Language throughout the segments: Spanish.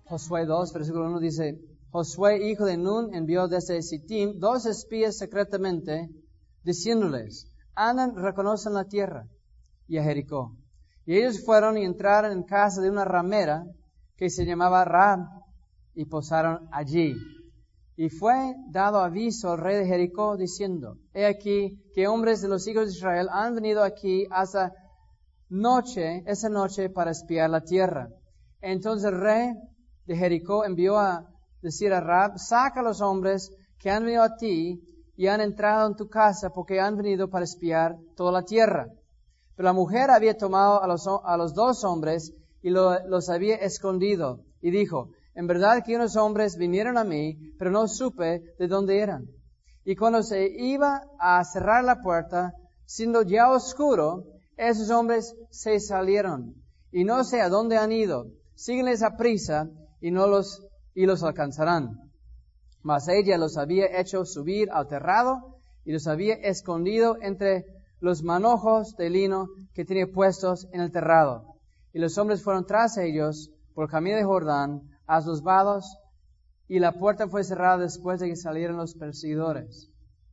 Josué 2, versículo 1 dice, Josué, hijo de Nun, envió desde Sittim 2 espías secretamente, diciéndoles, andan, reconocen la tierra y a Jericó. Y ellos fueron y entraron en casa de una ramera que se llamaba Rahab y posaron allí. Y fue dado aviso al rey de Jericó diciendo, he aquí que hombres de los hijos de Israel han venido aquí esa noche para espiar la tierra. Entonces el rey de Jericó envió a decir a Rahab, saca a los hombres que han venido a ti y han entrado en tu casa porque han venido para espiar toda la tierra. Pero la mujer había tomado a los 2 hombres y los había escondido y dijo, en verdad que unos hombres vinieron a mí, pero no supe de dónde eran. Y cuando se iba a cerrar la puerta, siendo ya oscuro, esos hombres se salieron y no sé a dónde han ido. Síguenles a prisa y los alcanzarán. Mas ella los había hecho subir al terrado y los había escondido entre los manojos de lino que tenía puestos en el terrado. Y los hombres fueron tras ellos por el camino de Jordán a los vados, y la puerta fue cerrada después de que salieron los perseguidores.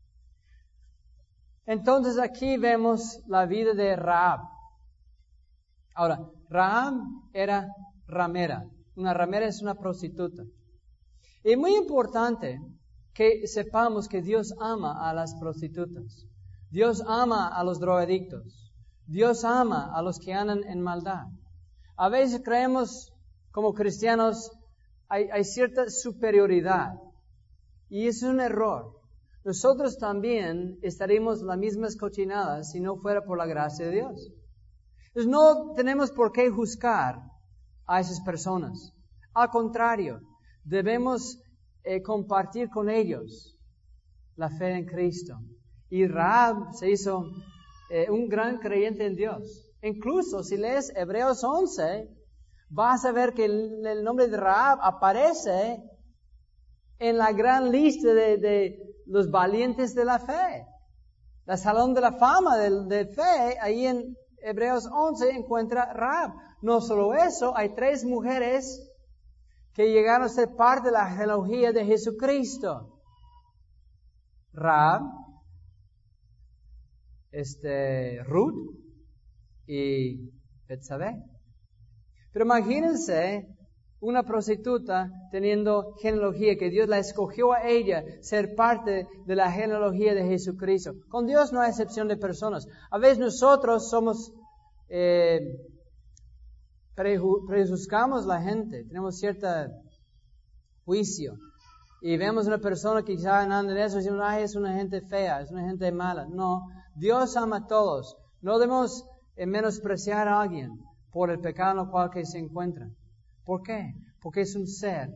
Entonces aquí vemos la vida de Rahab. Ahora, Rahab era ramera. Una ramera es una prostituta. Y es muy importante que sepamos que Dios ama a las prostitutas. Dios ama a los drogadictos. Dios ama a los que andan en maldad. A veces creemos como cristianos hay cierta superioridad. Y es un error. Nosotros también estaríamos las mismas cochinadas si no fuera por la gracia de Dios. Entonces no tenemos por qué juzgar a esas personas. Al contrario, debemos compartir con ellos la fe en Cristo. Y Rahab se hizo un gran creyente en Dios. Incluso si lees Hebreos 11, vas a ver que el nombre de Rahab aparece en la gran lista de los valientes de la fe. El Salón de la Fama de fe, ahí en Hebreos 11 encuentra Rahab. No solo eso, hay 3 mujeres que llegaron a ser parte de la genealogía de Jesucristo. Rahab, Ruth y Betsabé. Pero imagínense una prostituta teniendo genealogía, que Dios la escogió a ella ser parte de la genealogía de Jesucristo. Con Dios no hay excepción de personas. A veces nosotros somos, prejuzgamos la gente, tenemos cierto juicio. Y vemos una persona que quizá anda en eso y decimos, ay, es una gente fea, es una gente mala. No, Dios ama a todos. No debemos menospreciar a alguien por el pecado en el cual que se encuentra. ¿Por qué? Porque es un ser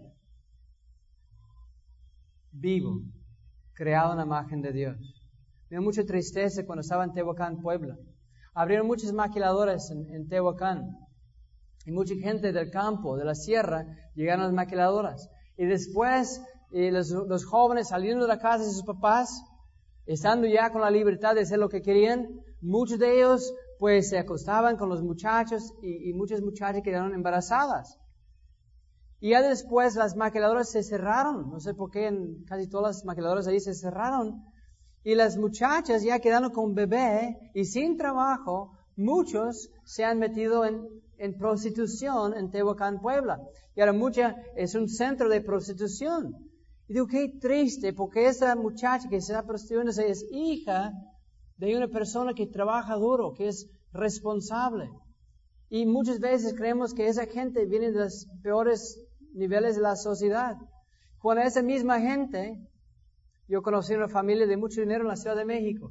vivo, creado en la imagen de Dios. Me dio mucha tristeza cuando estaba en Tehuacán, Puebla. Abrieron muchas maquiladoras en Tehuacán. Y mucha gente del campo, de la sierra, llegaron a las maquiladoras. Y después, los jóvenes saliendo de la casa de sus papás, estando ya con la libertad de hacer lo que querían, muchos de ellos pues se acostaban con los muchachos y muchas muchachas quedaron embarazadas. Y ya después las maquiladoras se cerraron. No sé por qué en casi todas las maquiladoras ahí se cerraron. Y las muchachas ya quedaron con bebé y sin trabajo. Muchos se han metido en prostitución en Tehuacán, Puebla. Y ahora es un centro de prostitución. Y digo, qué triste, porque esa muchacha que se está prostituyendo es hija de una persona que trabaja duro, que es responsable. Y muchas veces creemos que esa gente viene de los peores niveles de la sociedad. Cuando esa misma gente, yo conocí una familia de mucho dinero en la Ciudad de México.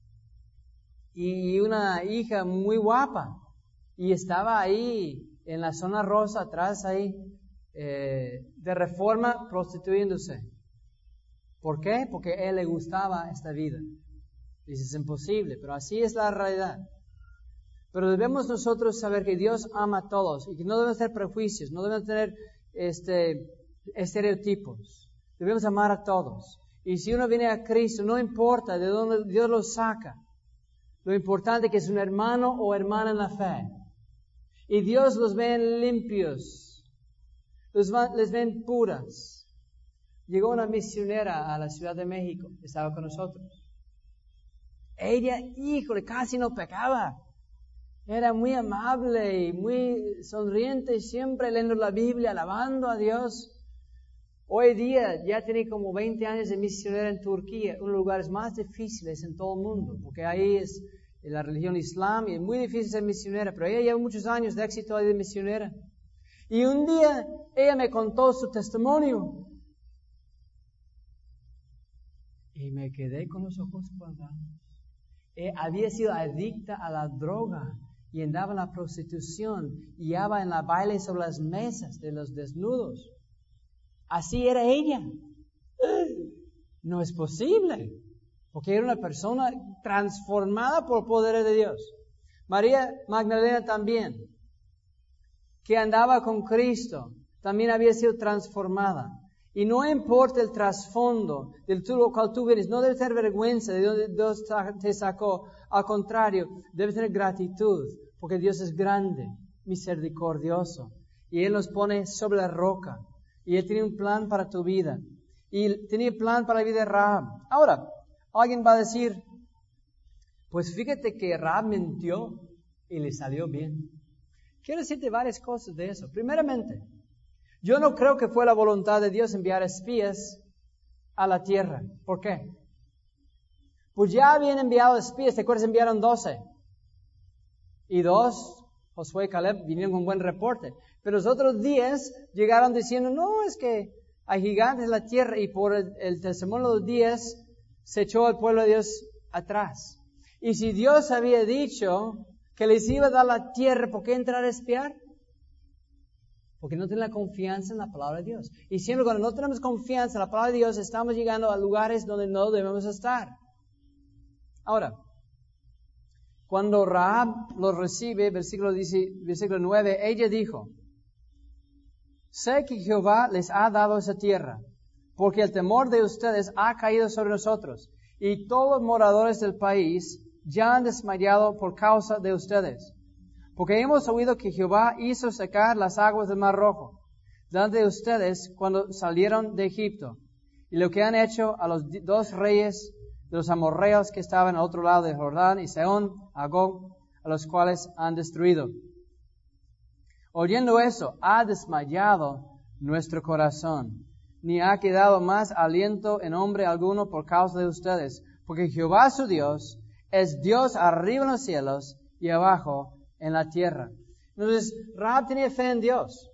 Y una hija muy guapa. Y estaba ahí, en la zona rosa, atrás ahí, de Reforma, prostituyéndose. ¿Por qué? Porque a él le gustaba esta vida. Dice, es imposible, pero así es la realidad. Pero debemos nosotros saber que Dios ama a todos y que no debemos tener prejuicios, no debemos tener estereotipos. Debemos amar a todos. Y si uno viene a Cristo, no importa de dónde Dios lo saca. Lo importante es que es un hermano o hermana en la fe. Y Dios los ve limpios. les ven puras. Llegó una misionera a la Ciudad de México, estaba con nosotros. Ella, híjole, casi no pecaba. Era muy amable y muy sonriente, siempre leyendo la Biblia, alabando a Dios. Hoy día ya tiene como 20 años de misionera en Turquía, uno de los lugares más difíciles en todo el mundo, porque ahí es la religión islam y es muy difícil ser misionera, pero ella lleva muchos años de éxito ahí de misionera. Y un día ella me contó su testimonio y me quedé con los ojos cuadrados. Había sido adicta a la droga y andaba en la prostitución y iba en la baile sobre las mesas de los desnudos. Así era ella. No es posible, porque era una persona transformada por el poder de Dios. María Magdalena también, que andaba con Cristo, también había sido transformada. Y no importa el trasfondo del cual tú vienes, no debes tener vergüenza de donde Dios te sacó. Al contrario, debes tener gratitud, porque Dios es grande, misericordioso. Y Él nos pone sobre la roca. Y Él tiene un plan para tu vida. Y tenía plan para la vida de Rahab. Ahora, alguien va a decir, pues fíjate que Rahab mintió y le salió bien. Quiero decirte varias cosas de eso. Primeramente, yo no creo que fue la voluntad de Dios enviar espías a la tierra. ¿Por qué? Pues ya habían enviado espías, ¿te acuerdas? Enviaron 12. Y 2, Josué y Caleb, vinieron con buen reporte. Pero los otros 10 llegaron diciendo, no, es que hay gigantes en la tierra, y por el testimonio de los 10 se echó al pueblo de Dios atrás. Y si Dios había dicho que les iba a dar la tierra, ¿por qué entrar a espiar? Porque no tienen la confianza en la palabra de Dios. Y siempre cuando no tenemos confianza en la palabra de Dios, estamos llegando a lugares donde no debemos estar. Ahora, cuando Rahab los recibe, versículo 9, ella dijo, sé que Jehová les ha dado esa tierra, porque el temor de ustedes ha caído sobre nosotros, y todos los moradores del país ya han desmayado por causa de ustedes. Porque hemos oído que Jehová hizo secar las aguas del Mar Rojo delante de ustedes cuando salieron de Egipto, y lo que han hecho a los 2 reyes de los amorreos que estaban al otro lado de Jordán, y Sehón, Agog, a los cuales han destruido. Oyendo eso, ha desmayado nuestro corazón, ni ha quedado más aliento en hombre alguno por causa de ustedes, porque Jehová su Dios es Dios arriba en los cielos y abajo en la tierra. Entonces, Rahab tenía fe en Dios.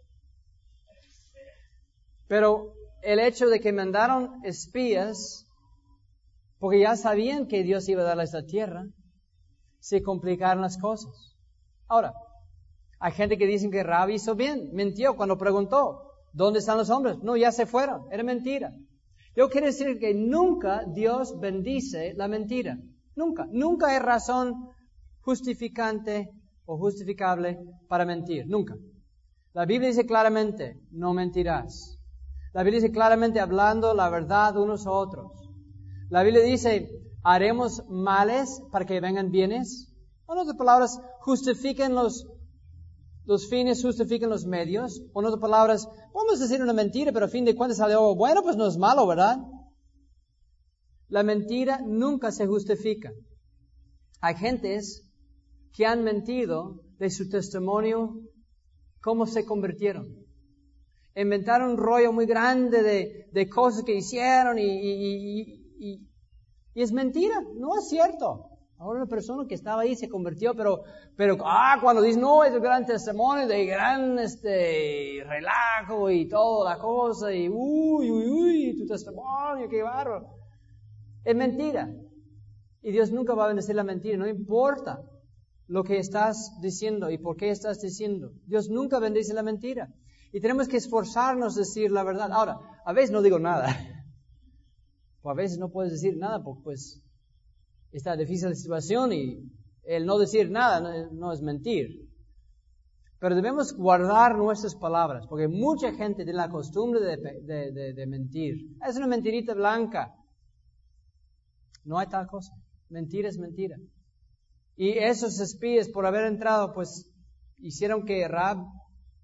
Pero el hecho de que mandaron espías, porque ya sabían que Dios iba a darles la tierra, se complicaron las cosas. Ahora, hay gente que dice que Rahab hizo bien, mintió cuando preguntó, ¿dónde están los hombres? No, ya se fueron, era mentira. Yo quiero decir que nunca Dios bendice la mentira. Nunca hay razón justificante o justificable para mentir. Nunca. La Biblia dice claramente, no mentirás. La Biblia dice claramente hablando la verdad unos a otros. La Biblia dice, haremos males para que vengan bienes. En otras palabras, justifiquen los fines, justifiquen los medios. En otras palabras, podemos decir una mentira, pero a fin de cuentas salió bueno, pues no es malo, ¿verdad? La mentira nunca se justifica. Hay gentes que han mentido de su testimonio, cómo se convirtieron. Inventaron un rollo muy grande de cosas que hicieron y es mentira, no es cierto. Ahora una persona que estaba ahí se convirtió, pero cuando dice, no, es un gran testimonio de gran relajo y toda la cosa, y tu testimonio, qué bárbaro. Es mentira. Y Dios nunca va a bendecir la mentira, no importa lo que estás diciendo y por qué estás diciendo. Dios nunca bendice la mentira. Y tenemos que esforzarnos a decir la verdad. Ahora, a veces no digo nada. O a veces no puedes decir nada porque pues está difícil la situación y el no decir nada no es mentir. Pero debemos guardar nuestras palabras porque mucha gente tiene la costumbre de mentir. Es una mentirita blanca. No hay tal cosa. Mentira es mentira. Y esos espías, por haber entrado, pues hicieron que Rahab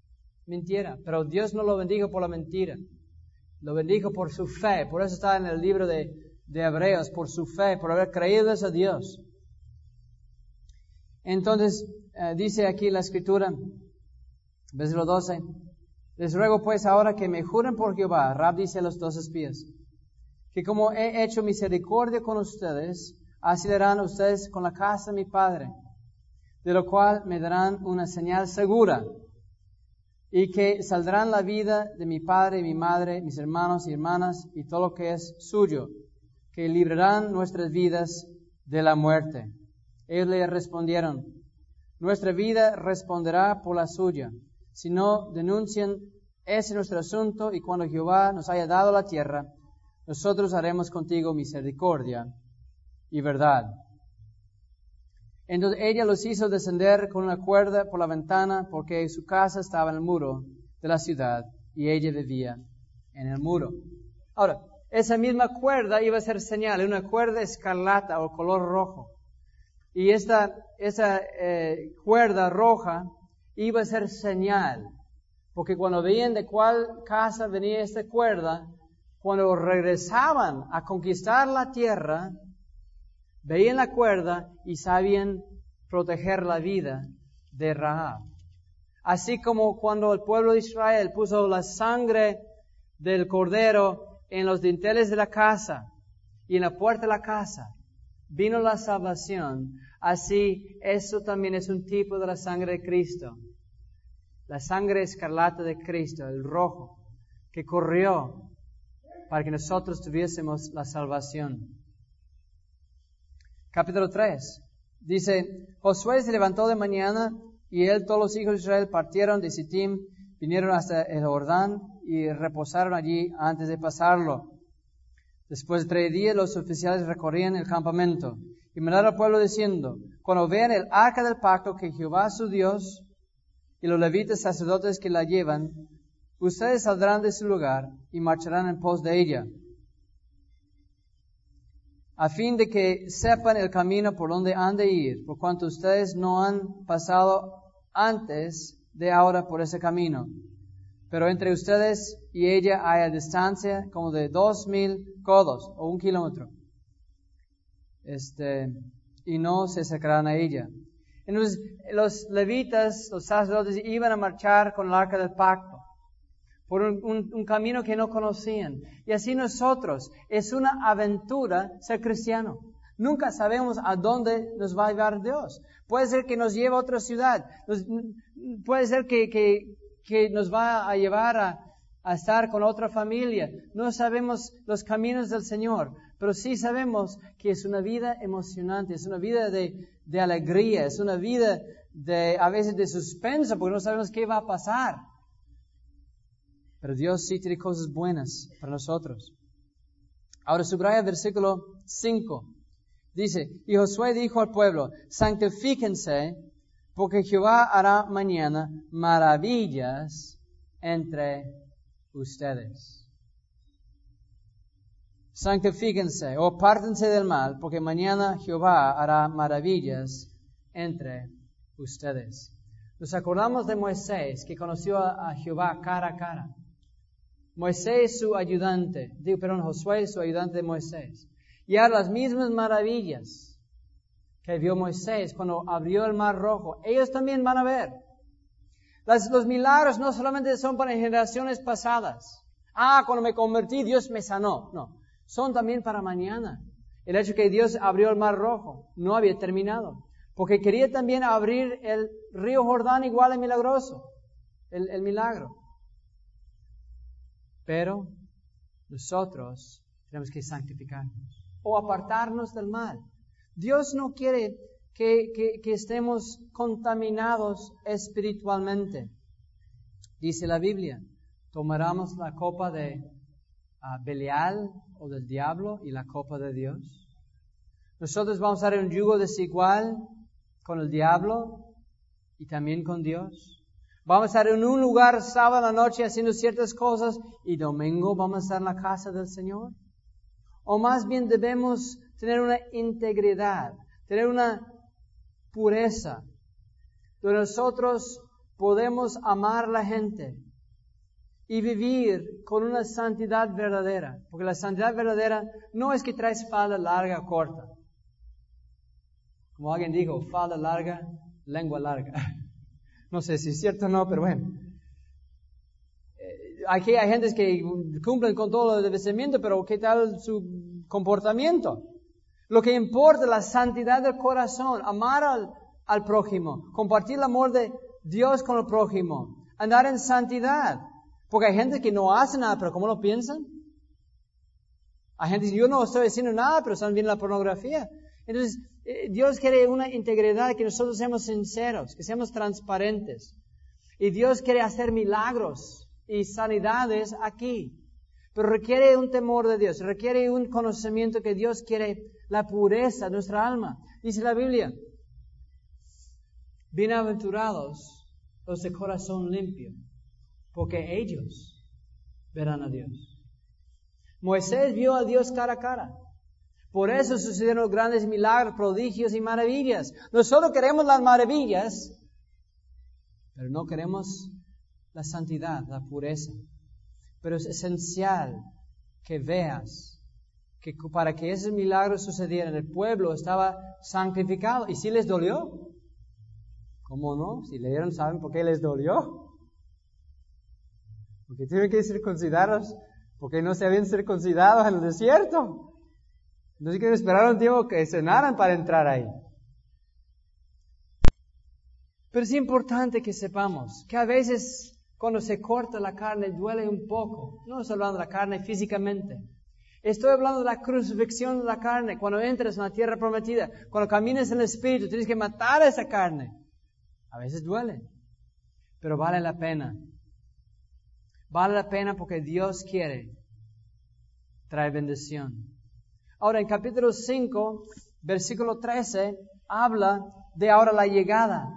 mentira. Pero Dios no lo bendijo por la mentira. Lo bendijo por su fe. Por eso está en el libro de Hebreos, por su fe, por haber creído a Dios. Entonces, dice aquí la Escritura, versículo 12, les ruego pues ahora que me juren por Jehová, Rahab dice a los 2 espías, que como he hecho misericordia con ustedes, así le harán ustedes con la casa de mi padre, de lo cual me darán una señal segura, y que saldrán la vida de mi padre y mi madre, mis hermanos y hermanas, y todo lo que es suyo, que librarán nuestras vidas de la muerte. Ellos le respondieron, nuestra vida responderá por la suya. Si no denuncian, ese nuestro asunto, y cuando Jehová nos haya dado la tierra, nosotros haremos contigo misericordia y verdad. Entonces ella los hizo descender con una cuerda por la ventana, porque su casa estaba en el muro de la ciudad, y ella vivía en el muro. Ahora, esa misma cuerda iba a ser señal, una cuerda escarlata o color rojo. Y esa cuerda roja iba a ser señal, porque cuando veían de cuál casa venía esta cuerda, cuando regresaban a conquistar la tierra, veían la cuerda y sabían proteger la vida de Rahab. Así como cuando el pueblo de Israel puso la sangre del cordero en los dinteles de la casa y en la puerta de la casa, vino la salvación. Así, eso también es un tipo de la sangre de Cristo. La sangre escarlata de Cristo, el rojo, que corrió para que nosotros tuviésemos la salvación. Capítulo 3. Dice, Josué se levantó de mañana y él, todos los hijos de Israel partieron de Sittim, vinieron hasta el Jordán y reposaron allí antes de pasarlo. Después de 3 días los oficiales recorrían el campamento y mandaron al pueblo diciendo, cuando vean el arca del pacto que Jehová su Dios y los levitas sacerdotes que la llevan, ustedes saldrán de su lugar y marcharán en pos de ella, a fin de que sepan el camino por donde han de ir, por cuanto ustedes no han pasado antes de ahora por ese camino. Pero entre ustedes y ella hay a distancia como de 2,000 codos o 1 kilómetro. Y no se acercarán a ella. Entonces, los levitas, los sacerdotes, iban a marchar con el arca del pacto por un camino que no conocían. Y así nosotros, es una aventura ser cristiano. Nunca sabemos a dónde nos va a llevar Dios. Puede ser que nos lleve a otra ciudad. Puede ser que nos va a llevar a estar con otra familia. No sabemos los caminos del Señor, pero sí sabemos que es una vida emocionante, es una vida de alegría, es una vida a veces de suspenso, porque no sabemos qué va a pasar. Pero Dios sí tiene cosas buenas para nosotros. Ahora subraya el versículo 5. Dice, y Josué dijo al pueblo, santifíquense, porque Jehová hará mañana maravillas entre ustedes. Santifíquense o apártense del mal, porque mañana Jehová hará maravillas entre ustedes. Nos acordamos de Moisés, que conoció a Jehová cara a cara. Moisés su ayudante, Josué su ayudante de Moisés. Y ahora las mismas maravillas que vio Moisés cuando abrió el mar rojo, ellos también van a ver. Los milagros no solamente son para generaciones pasadas. Cuando me convertí, Dios me sanó. No, son también para mañana. El hecho que Dios abrió el mar rojo no había terminado, porque quería también abrir el río Jordán igual de milagroso, el milagro. Pero nosotros tenemos que santificarnos o apartarnos del mal. Dios no quiere que estemos contaminados espiritualmente. Dice la Biblia, tomaremos la copa de Belial o del diablo y la copa de Dios. Nosotros vamos a hacer un yugo desigual con el diablo y también con Dios. Vamos a estar en un lugar sábado a la noche haciendo ciertas cosas y domingo vamos a estar en la casa del Señor. O más bien debemos tener una integridad, tener una pureza, donde nosotros podemos amar a la gente y vivir con una santidad verdadera. Porque la santidad verdadera no es que traes falda larga o corta. Como alguien dijo, falda larga, lengua larga. No sé si es cierto o no, pero bueno. Aquí hay gente que cumplen con todo el vestimenta, pero ¿qué tal su comportamiento? Lo que importa es la santidad del corazón, amar al prójimo, compartir el amor de Dios con el prójimo, andar en santidad. Porque hay gente que no hace nada, pero ¿cómo lo piensan? Hay gente que dice, yo no estoy haciendo nada, pero están viendo la pornografía. Entonces, Dios quiere una integridad, que nosotros seamos sinceros, que seamos transparentes. Y Dios quiere hacer milagros y sanidades aquí. Pero requiere un temor de Dios, requiere un conocimiento que Dios quiere la pureza de nuestra alma. Dice la Biblia, bienaventurados los de corazón limpio, porque ellos verán a Dios. Moisés vio a Dios cara a cara. Por eso sucedieron grandes milagros, prodigios y maravillas. Nosotros queremos las maravillas, pero no queremos la santidad, la pureza. Pero es esencial que veas que para que esos milagros sucedieran, el pueblo estaba santificado. ¿Y si les dolió? ¿Cómo no? Si leyeron, ¿saben por qué les dolió? Porque tienen que circuncidaros, porque no se habían circuncidado en el desierto. Entonces que esperaron un tiempo que cenaran para entrar ahí. Pero es importante que sepamos que a veces cuando se corta la carne duele un poco. No estoy hablando de la carne físicamente. Estoy hablando de la crucifixión de la carne. Cuando entras en la tierra prometida, cuando caminas en el Espíritu, tienes que matar a esa carne. A veces duele, pero vale la pena. Vale la pena porque Dios quiere traer bendición. Ahora en capítulo 5, versículo 13, habla de ahora la llegada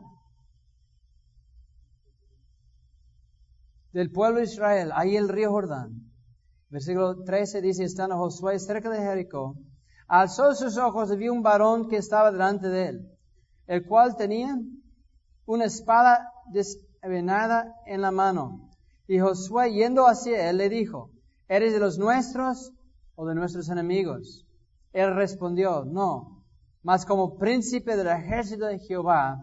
del pueblo de Israel, ahí el río Jordán. Versículo 13 dice, estando Josué cerca de Jericó, alzó sus ojos y vio un varón que estaba delante de él, el cual tenía una espada desenvainada en la mano. Y Josué, yendo hacia él, le dijo, ¿eres de los nuestros o de nuestros enemigos? Él respondió, no, mas como príncipe del ejército de Jehová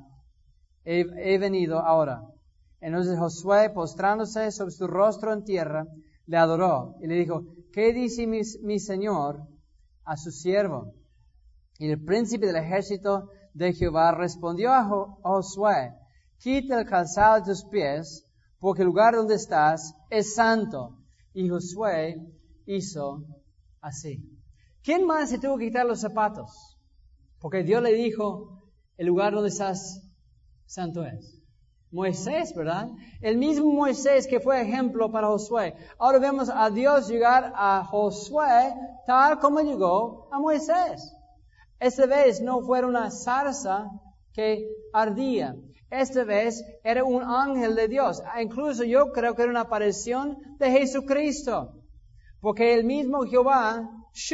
he venido ahora. Entonces Josué, postrándose sobre su rostro en tierra, le adoró y le dijo, ¿qué dice mi señor a su siervo? Y el príncipe del ejército de Jehová respondió a Josué, quita el calzado de tus pies, porque el lugar donde estás es santo. Y Josué hizo así. ¿Quién más se tuvo que quitar los zapatos? Porque Dios le dijo, el lugar donde estás santo es. Moisés, ¿verdad? El mismo Moisés que fue ejemplo para Josué. Ahora vemos a Dios llegar a Josué tal como llegó a Moisés. Esta vez no fue una zarza que ardía. Esta vez era un ángel de Dios. Incluso yo creo que era una aparición de Jesucristo. Porque el mismo Jehová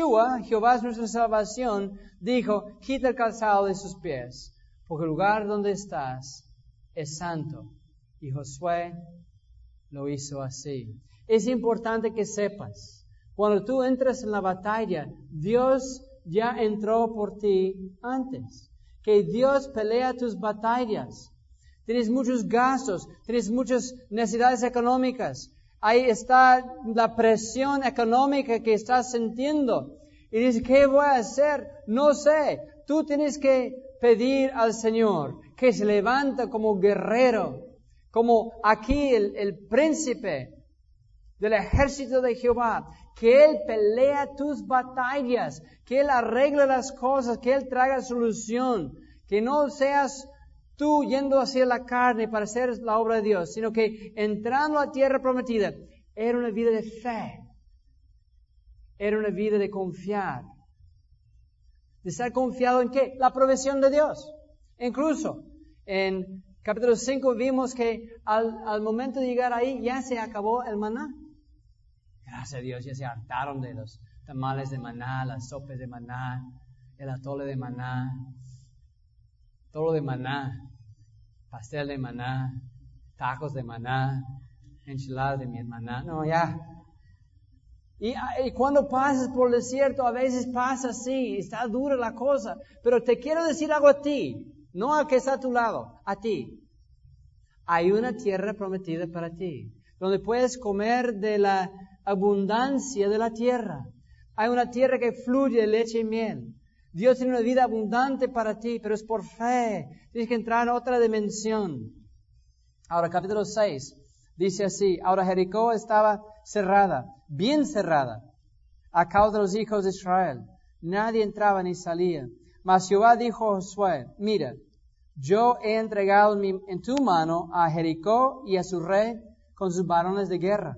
es nuestra salvación, dijo, quita el calzado de sus pies, porque el lugar donde estás es santo. Y Josué lo hizo así. Es importante que sepas, cuando tú entras en la batalla, Dios ya entró por ti antes. Que Dios pelea tus batallas. Tienes muchos gastos, tienes muchas necesidades económicas. Ahí está la presión económica que estás sintiendo. Y dices, ¿qué voy a hacer? No sé. Tú tienes que pedir al Señor que se levanta como guerrero, como aquí el príncipe del ejército de Jehová, que Él pelea tus batallas, que Él arregle las cosas, que Él traiga solución, que no seas tú yendo hacia la carne para hacer la obra de Dios, sino que entrando a la tierra prometida, era una vida de fe, era una vida de confiar. ¿De estar confiado en qué? La provisión de Dios. Incluso en capítulo 5 vimos que al momento de llegar ahí ya se acabó el maná. Gracias a Dios, ya se hartaron de los tamales de maná, las sopas de maná, el atole de maná, todo de maná, pastel de maná, tacos de maná, enchiladas de mi maná, no, ya. Y cuando pasas por el desierto, a veces pasa así, está dura la cosa, pero te quiero decir algo a ti, no al que está a tu lado, a ti. Hay una tierra prometida para ti, donde puedes comer de la abundancia de la tierra. Hay una tierra que fluye de leche y miel. Dios tiene una vida abundante para ti, pero es por fe. Tienes que entrar en otra dimensión. Ahora, capítulo 6, dice así: ahora Jericó estaba cerrada, bien cerrada, a causa de los hijos de Israel. Nadie entraba ni salía. Mas Jehová dijo a Josué: mira, yo he entregado en tu mano a Jericó y a su rey con sus varones de guerra.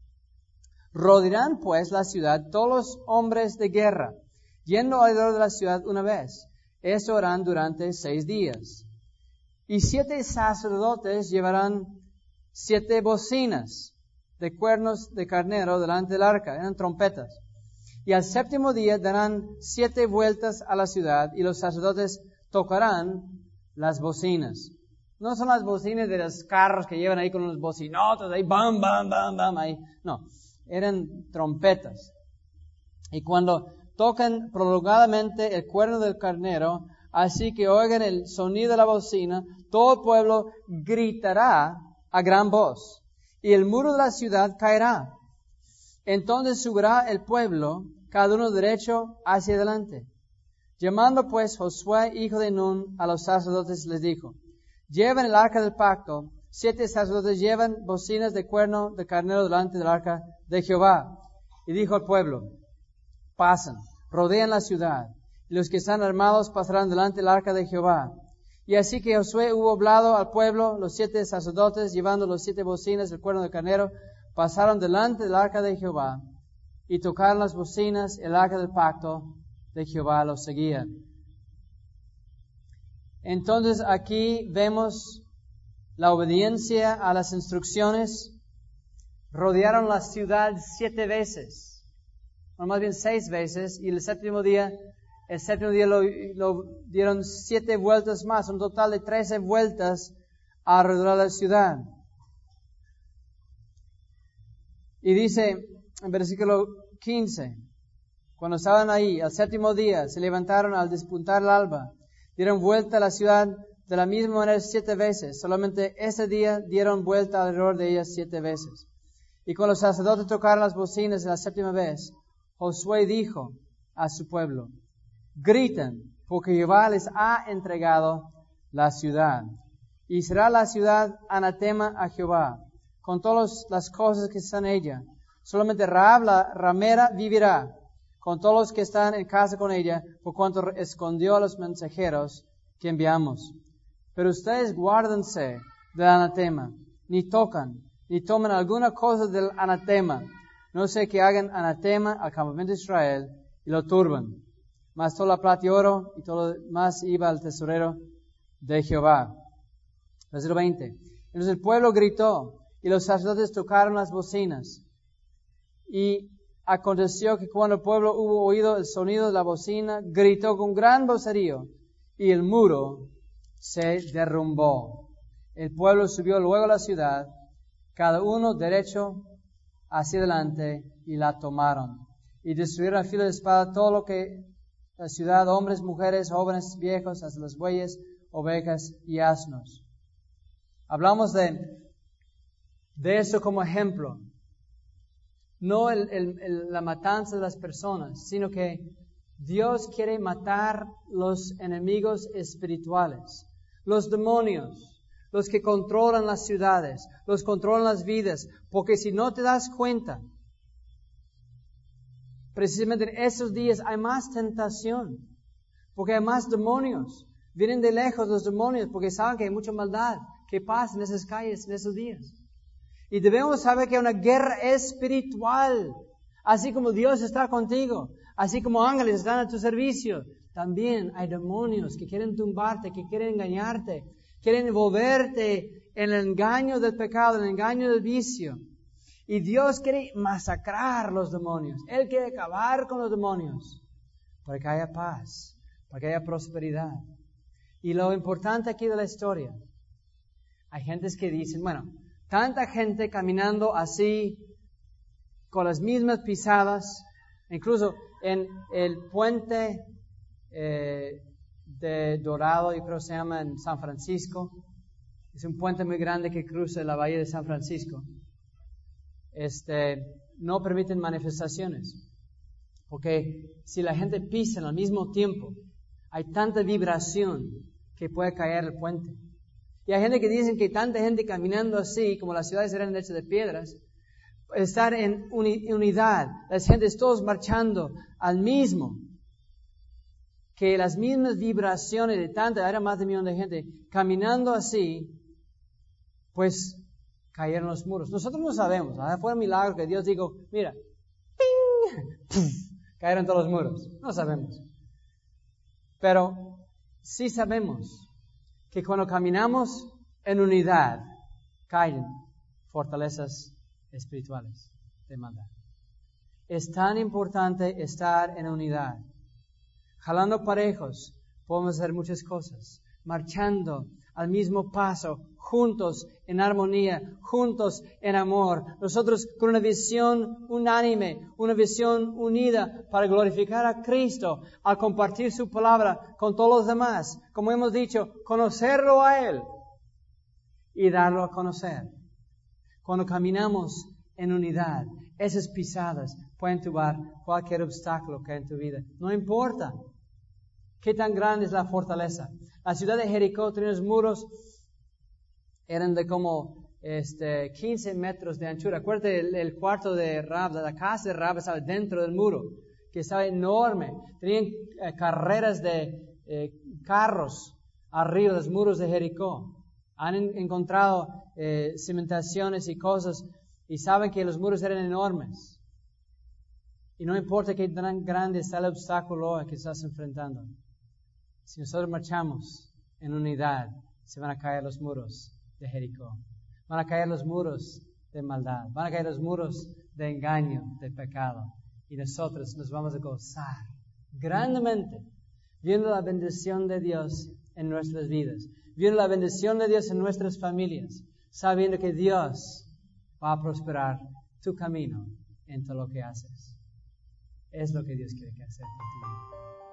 Rodearán pues la ciudad todos los hombres de guerra, yendo alrededor de la ciudad una vez. Eso harán durante 6 días. Y 7 sacerdotes llevarán 7 bocinas de cuernos de carnero delante del arca, eran trompetas. Y al 7º día darán 7 vueltas a la ciudad, y los sacerdotes tocarán las bocinas. No son las bocinas de los carros que llevan ahí con los bocinotos, ahí bam, bam, bam, bam, ahí. No, eran trompetas. Y cuando tocan prolongadamente el cuerno del carnero, así que oigan el sonido de la bocina, todo el pueblo gritará a gran voz, y el muro de la ciudad caerá. Entonces subirá el pueblo, cada uno derecho hacia adelante. Llamando pues Josué, hijo de Nun, a los sacerdotes, les dijo: lleven el arca del pacto. 7 sacerdotes llevan bocinas de cuerno de carnero delante del arca de Jehová. Y dijo al pueblo: pasen, rodean la ciudad, y los que están armados pasarán delante del arca de Jehová. Y así que Josué hubo hablado al pueblo, los 7 sacerdotes, llevando los 7 bocinas del cuerno de carnero, pasaron delante del arca de Jehová, y tocaron las bocinas, el arca del pacto de Jehová los seguía. Entonces aquí vemos la obediencia a las instrucciones. Rodearon la ciudad 7 veces, o más bien 6 veces, y el séptimo día lo dieron 7 vueltas más, un total de 13 vueltas alrededor de la ciudad. Y dice en versículo 15, cuando estaban ahí, al 7º día, se levantaron al despuntar el alba, dieron vuelta a la ciudad de la misma manera 7 veces, solamente ese día dieron vuelta alrededor de ella 7 veces. Y cuando los sacerdotes tocaron las bocinas en la 7ª vez, Josué dijo a su pueblo: griten, porque Jehová les ha entregado la ciudad. Y será la ciudad anatema a Jehová, con todas las cosas que están en ella. Solamente Rahab la ramera vivirá, con todos los que están en casa con ella, por cuanto escondió a los mensajeros que enviamos. Pero ustedes guárdense del anatema, ni tocan, ni tomen alguna cosa del anatema, no sé que hagan anatema al campamento de Israel y lo turban. Mas toda la plata y oro y todo lo demás iba al tesorero de Jehová. Versículo 20. Entonces el pueblo gritó y los sacerdotes tocaron las bocinas. Y aconteció que cuando el pueblo hubo oído el sonido de la bocina, gritó con gran vocerío y el muro se derrumbó. El pueblo subió luego a la ciudad, cada uno derecho hacia adelante, y la tomaron. Y destruyeron a filo de espada todo lo que la ciudad, hombres, mujeres, jóvenes, viejos, hasta los bueyes, ovejas y asnos. Hablamos de eso como ejemplo. No la matanza de las personas, sino que Dios quiere matar los enemigos espirituales, los demonios, los que controlan las ciudades, los controlan las vidas, porque si no te das cuenta, precisamente en esos días hay más tentación, porque hay más demonios. Vienen de lejos los demonios porque saben que hay mucha maldad que pasa en esas calles en esos días. Y debemos saber que hay una guerra espiritual. Así como Dios está contigo, así como ángeles están a tu servicio, también hay demonios que quieren tumbarte, que quieren engañarte, quieren envolverte en el engaño del pecado, en el engaño del vicio. Y Dios quiere masacrar los demonios. Él quiere acabar con los demonios para que haya paz, para que haya prosperidad. Y lo importante aquí de la historia, Hay gentes que dicen, bueno, tanta gente caminando así, con las mismas pisadas, incluso en el puente de Dorado, yo creo que se llama en San Francisco. Es un puente muy grande que cruza la bahía de San Francisco. No permiten manifestaciones. Porque si la gente pisa al mismo tiempo, hay tanta vibración que puede caer el puente. Y hay gente que dice que tanta gente caminando así, como las ciudades eran hechas de piedras, estar en unidad, las gentes todos marchando al mismo, que las mismas vibraciones de tanta, era más de 1 millón de gente, caminando así, pues cayeron los muros. Nosotros no sabemos, fue un milagro que Dios dijo, mira, ¡ping! ¡Puf! Cayeron todos los muros. No sabemos. Pero sí sabemos que cuando caminamos en unidad, caen fortalezas espirituales de maldad. Es tan importante estar en unidad. Jalando parejos, podemos hacer muchas cosas. Marchando al mismo paso, juntos en armonía, juntos en amor. Nosotros con una visión unánime, una visión unida para glorificar a Cristo al compartir su palabra con todos los demás. Como hemos dicho, conocerlo a Él y darlo a conocer. Cuando caminamos en unidad, esas pisadas pueden tumbar cualquier obstáculo que hay en tu vida. No importa qué tan grande es la fortaleza. La ciudad de Jericó tenía unos muros, eran de como 15 metros de anchura. Acuérdate, el cuarto de Rahab, la casa de Rahab estaba dentro del muro, que estaba enorme. Tenían carreras de carros arriba de los muros de Jericó. Han encontrado cimentaciones y cosas y saben que los muros eran enormes. Y no importa qué tan grande está el obstáculo que estás enfrentando. Si nosotros marchamos en unidad, se van a caer los muros de Jericó. Van a caer los muros de maldad. Van a caer los muros de engaño, de pecado. Y nosotros nos vamos a gozar grandemente viendo la bendición de Dios en nuestras vidas. Viendo la bendición de Dios en nuestras familias. Sabiendo que Dios va a prosperar tu camino en todo lo que haces. Es lo que Dios quiere que hacer contigo.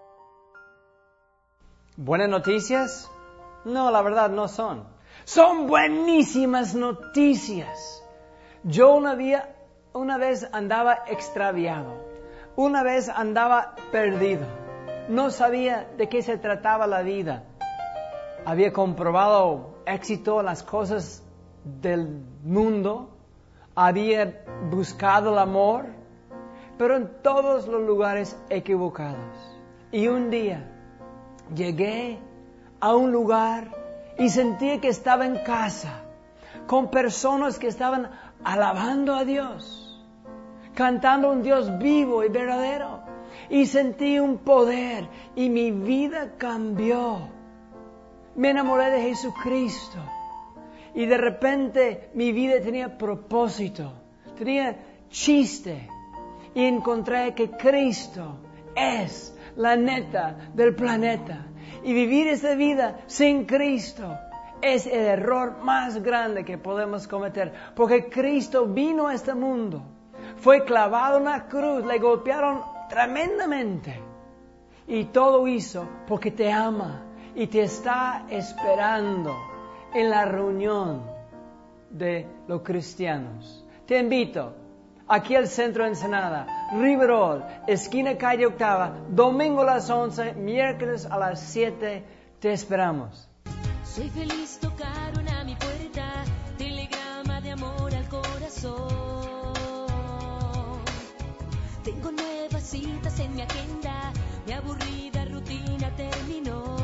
¿Buenas noticias? No, la verdad no son. Son buenísimas noticias. Yo una vez andaba extraviado. Una vez andaba perdido. No sabía de qué se trataba la vida. Había comprobado éxito en las cosas del mundo. Había buscado el amor, pero en todos los lugares equivocados. Y un día llegué a un lugar y sentí que estaba en casa, con personas que estaban alabando a Dios, cantando a un Dios vivo y verdadero. Y sentí un poder y mi vida cambió. Me enamoré de Jesucristo. Y de repente mi vida tenía propósito, tenía chiste. Y encontré que Cristo es la neta del planeta. Y vivir esta vida sin Cristo es el error más grande que podemos cometer. Porque Cristo vino a este mundo, fue clavado en la cruz, le golpearon tremendamente. Y todo hizo porque te ama y te está esperando en la reunión de los cristianos. Te invito aquí al centro de Ensenada, Riverol, esquina calle Octava, domingo a las 11, miércoles a las 7, te esperamos. Soy feliz, tocaron a mi puerta, telegrama de amor al corazón. Tengo nuevas citas en mi agenda, mi aburrida rutina terminó.